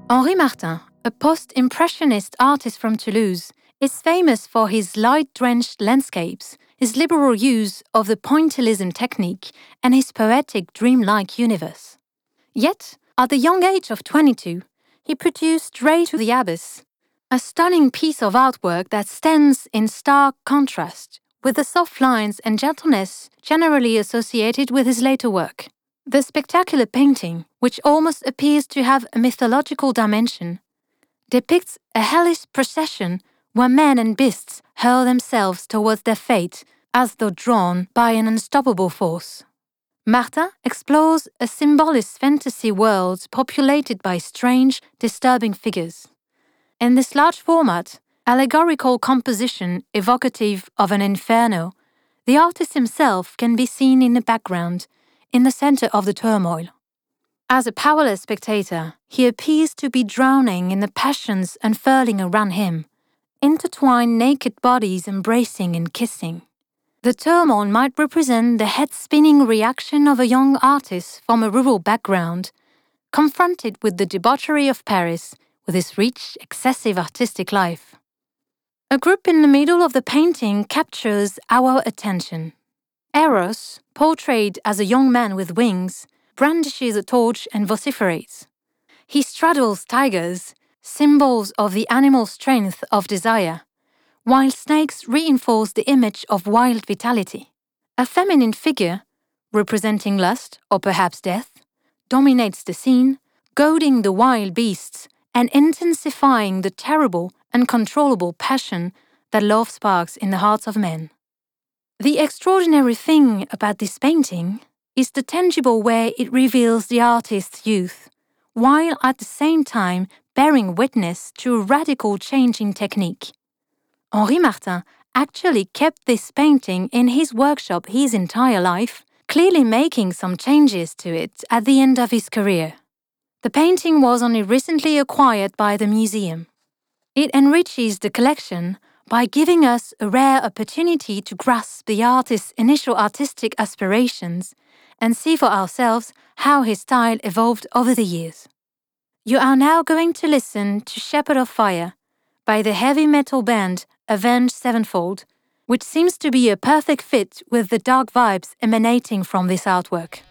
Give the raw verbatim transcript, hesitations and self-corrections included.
Henri Martin, a post-impressionist artist from Toulouse, is famous for his light-drenched landscapes, his liberal use of the pointillism technique, and his poetic, dreamlike universe. Yet, at the young age of twenty-two, he produced Ray to the Abyss, a stunning piece of artwork that stands in stark contrast with the soft lines and gentleness generally associated with his later work. The spectacular painting, which almost appears to have a mythological dimension, depicts a hellish procession where men and beasts hurl themselves towards their fate as though drawn by an unstoppable force. Martin explores a symbolist fantasy world populated by strange, disturbing figures. In this large format, allegorical composition evocative of an inferno, the artist himself can be seen in the background, in the center of the turmoil. As a powerless spectator, he appears to be drowning in the passions unfurling around him, intertwined naked bodies embracing and kissing. The turmoil might represent the head-spinning reaction of a young artist from a rural background, confronted with the debauchery of Paris with his rich, excessive artistic life. A group in the middle of the painting captures our attention. Eros, portrayed as a young man with wings, brandishes a torch and vociferates. He straddles tigers, symbols of the animal strength of desire, while snakes reinforce the image of wild vitality. A feminine figure, representing lust or perhaps death, dominates the scene, goading the wild beasts and intensifying the terrible, uncontrollable passion that love sparks in the hearts of men. The extraordinary thing about this painting is the tangible way it reveals the artist's youth, while at the same time bearing witness to a radical change in technique. Henri Martin actually kept this painting in his workshop his entire life, clearly making some changes to it at the end of his career. The painting was only recently acquired by the museum. It enriches the collection by giving us a rare opportunity to grasp the artist's initial artistic aspirations and see for ourselves how his style evolved over the years. You are now going to listen to Shepherd of Fire by the heavy metal band Avenged Sevenfold, which seems to be a perfect fit with the dark vibes emanating from this artwork.